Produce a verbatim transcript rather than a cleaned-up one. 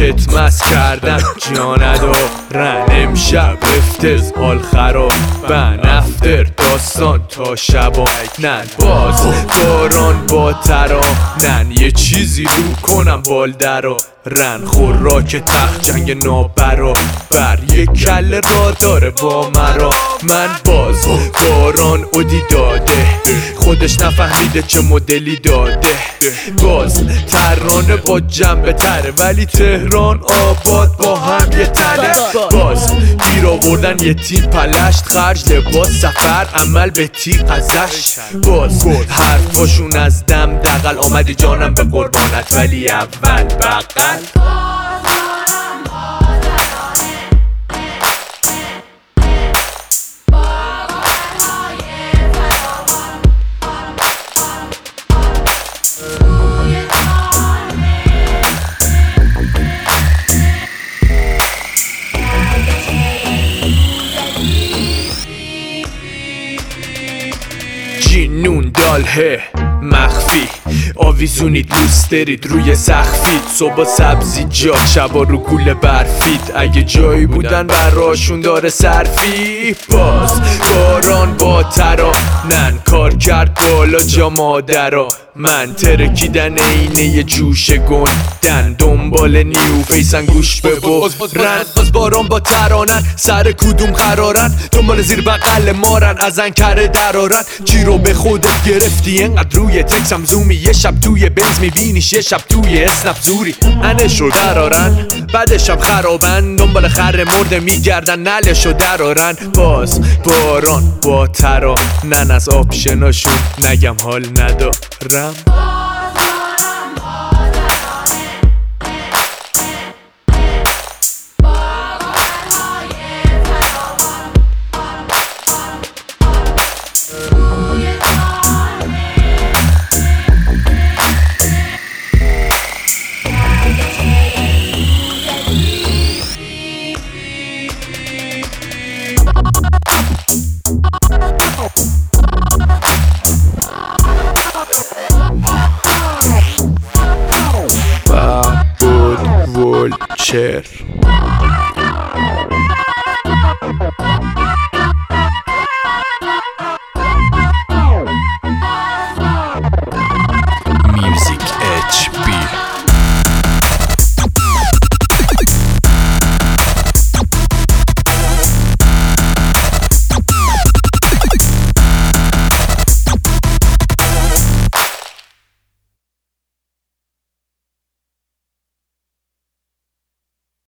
مس کردن جا ندارن. امشب افتز حال خراب بن افتر داستان تا شبا نن باز باران با ترانن یه چیزی رو کنم بال درا رن خوراک تخت جنگ نابرا بر یک کله را داره با مرا. من باز باران اودی داده خودش نفهمیده چه مدلی داده. باز ترانه با جنبه تره ولی تهران آباد با هم یه تله. باز گیر آوردن یه تیم پلشت خرج لباس سفر عمل به تیغ ازش. باز حرفاشون از دم دقل آمدی جانم به قربانت ولی اول بقل. جنون داله مخفی آویزونید دوست دارید روی سخفید. صبح سبزی جا شبا رو گوله برفید اگه جایی بودن براشون داره صرفی. باز باران با ترانن کار کرد بالا جا مادرا. من ترکیدن اینه یه جوش گندن دنبال نیو فیسن گوش به برن. باز باران با ترانن سر کدوم قرارن دنبال زیر بقل مارن ازن کره درارن. چی رو به خودت گرفتی انقدر روی تکسم زومی یه شب توی بنز میبینیش یه شب توی اسنپ زوری. انشو درارن بعدشم خرابن دنبال خر مرده میگردن نلشو درارن. باز باران با ترانن از آپشناشون نگم حال ندارم. Vulture